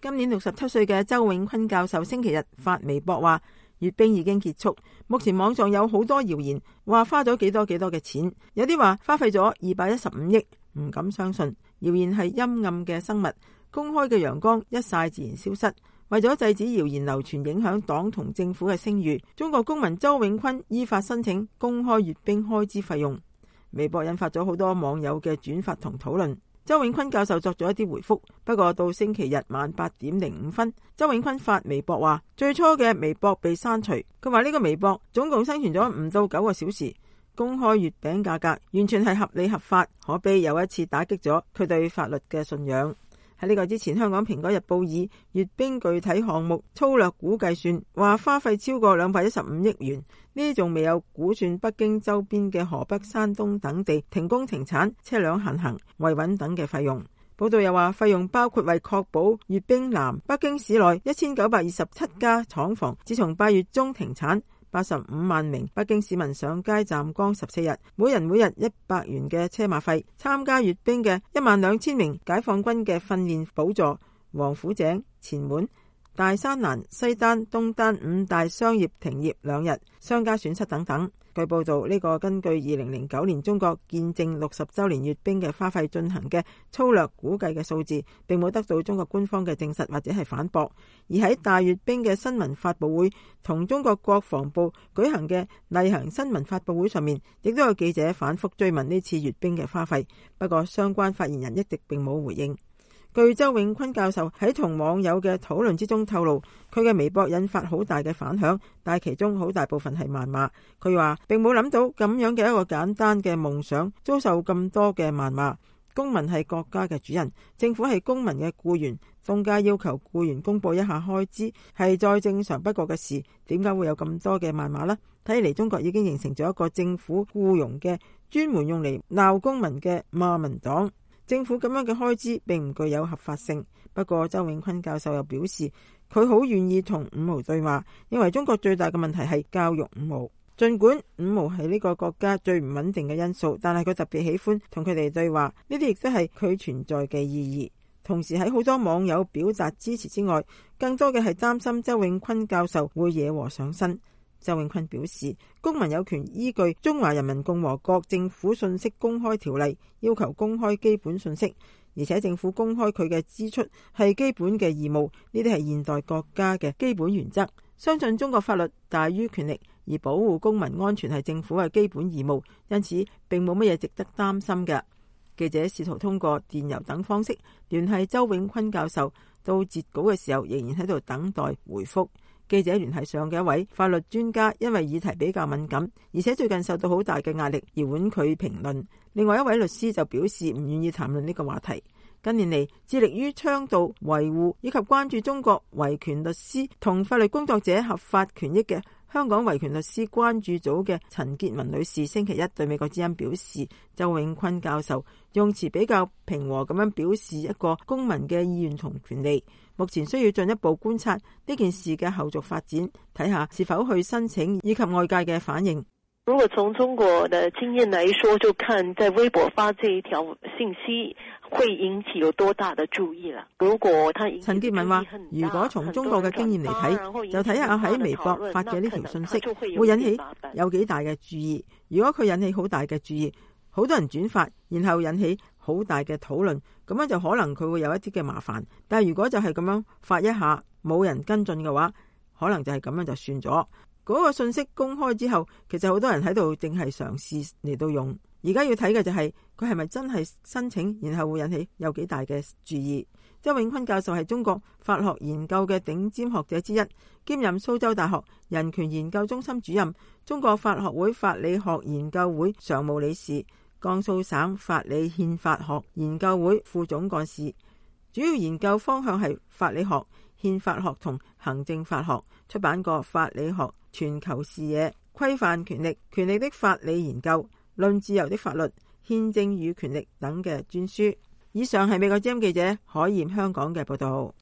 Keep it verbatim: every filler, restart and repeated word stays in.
今年六十七歲嘅周永坤教授星期日發微博話，閱兵已經結束，目前網上有好多謠言，話花咗幾多幾多嘅錢，有啲話花費咗二百一十五億，唔敢相信。謠言係陰暗嘅生物，公開嘅陽光一曬自然消失。為咗制止謠言流傳影響黨同政府嘅聲譽，中國公民周永坤依法申請公開閱兵開支費用。微博引發咗好多網友嘅轉發同討論。周永坤教授作咗一啲回覆，不過到星期日晚八點零五分，周永坤發微博話最初嘅微博被刪除。佢話呢個微博總共生存咗唔到九個小時，公開月餅價格完全係合理合法，可悲又一次打擊咗佢對法律嘅信仰。喺呢個之前，香港蘋果日報以閱兵具體項目粗略估計算，話花費超過兩百一十五億元，呢仲未有估算北京周邊嘅河北、山東等地停工停產、車輛限行、維穩等嘅費用。報道又話，費用包括為確保閱兵南北京市內一千九百二十七家廠房自從八月中停產，八十五萬名北京市民上街站崗十四日，每人每日一百元嘅車馬費，參加閱兵嘅一萬兩千名解放軍嘅訓練補助，王府井、前門、大山南、西單、東單五大商業停業兩日，商家損失等等。據報道，呢個根據二零零九年中國建政六十週年閱兵嘅花費進行嘅粗略估計嘅數字，並冇得到中國官方嘅證實或者係反駁。而喺大閱兵嘅新聞發佈會同中國國防部舉行嘅例行新聞發佈會上面，亦都有記者反覆追問呢次閱兵嘅花費，不過相關發言人一直並冇回應。據周永坤教授喺同網友嘅討論之中透露，佢嘅微博引發好大嘅反響，但係其中好大部分係謾罵。佢話並冇諗到咁樣嘅一個簡單嘅夢想遭受咁多嘅謾罵。公民係國家嘅主人，政府係公民嘅僱員，東家要求僱員公布一下開支係再正常不過嘅事，點解會有咁多嘅謾罵呢？睇嚟中國已經形成咗一個政府僱傭嘅專門用嚟鬧公民嘅罵民黨。政府咁樣嘅開支並唔具有合法性。不過周永坤教授又表示，佢好願意同五毛對話，認為中國最大嘅問題係教育五毛。儘管五毛係呢個國家最唔穩定嘅因素，但係佢特別喜歡同佢哋對話，呢啲亦都係佢存在嘅意義。同時喺好多網友表達支持之外，更多嘅係擔心周永坤教授會惹禍上身。周永坤表示，公民有權依據《中華人民共和國政府信息公開條例》要求公開基本信息，而且政府公開佢嘅支出係基本嘅義務，呢啲係現代國家嘅基本原則。相信中國法律大於權力，而保護公民安全係政府嘅基本義務，因此並冇乜嘢值得擔心嘅。記者試圖通過電郵等方式聯繫周永坤教授，到截稿嘅時候仍然喺度等待回覆。記者聯繫上嘅一位法律專家，因為議題比較敏感，而且最近受到好大嘅壓力而婉拒評論。另外一位律師就表示唔願意談論呢個話題。近年嚟，致力於倡導維護以及關注中國維權律師同法律工作者合法權益嘅香港維權律師關注組嘅陳潔文女士星期一對美國之音表示，周永坤教授用詞比較平和咁樣表示一個公民嘅意願同權利，目前需要進一步觀察呢件事嘅後續發展，睇下是否去申請以及外界嘅反應。 如果從中國的經驗來說，就看在微博發這一條信息會引起有多大的注意啦。如果他陳潔文話，如果從中國嘅經驗嚟睇，就睇下喺微博發嘅呢條信息會引起有幾大嘅注意。如果佢引起好大嘅注意，好多人轉發，然後引起好大嘅討論，咁樣就可能佢會有一啲嘅麻煩。但係如果就係咁樣發一下，冇人跟進嘅話，可能就係咁樣就算咗。嗰個信息公開之後，其實好多人喺度淨係嘗試嚟到用。而家要睇嘅就係佢係咪真係申請，然後會引起有幾大嘅注意。周永坤教授係中國法學研究嘅頂尖學者之一，兼任蘇州大學人權研究中心主任、中國法學會法理學研究會常務理事、江蘇省法理憲法學研究會副總幹事，主要研究方向係法理學、憲法學同行政法學，出版過《法理學全球視野》、規範權力、權力的法理研究、論自由的法律、憲政與權力等嘅專書。以上係美國之音記者海燕香港嘅報道。